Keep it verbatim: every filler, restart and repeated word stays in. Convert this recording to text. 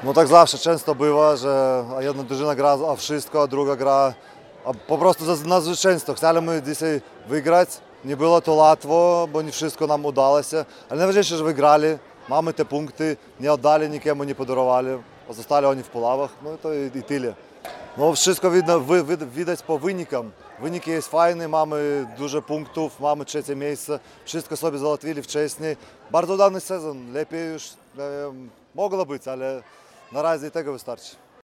No tak zawsze, często bywa, że jedna drużyna gra o wszystko, a druga gra a po prostu za na zwycięstwo. Chcieliśmy dzisiaj wygrać, nie było to łatwo, bo nie wszystko nam udało się, ale najważniejsze, że wygrali, mamy te punkty, nie oddali nikomu, nie podarowali, pozostali oni w puławach, no to i, i tyle. No wszystko widno, wy, wy, widać po wynikam. Wyniki jest fajne, mamy dużo punktów, mamy trzecie miejsce, wszystko sobie załatwili wcześniej. Bardzo udany sezon, lepiej już e, mogło być, ale na razie i tego wystarczy.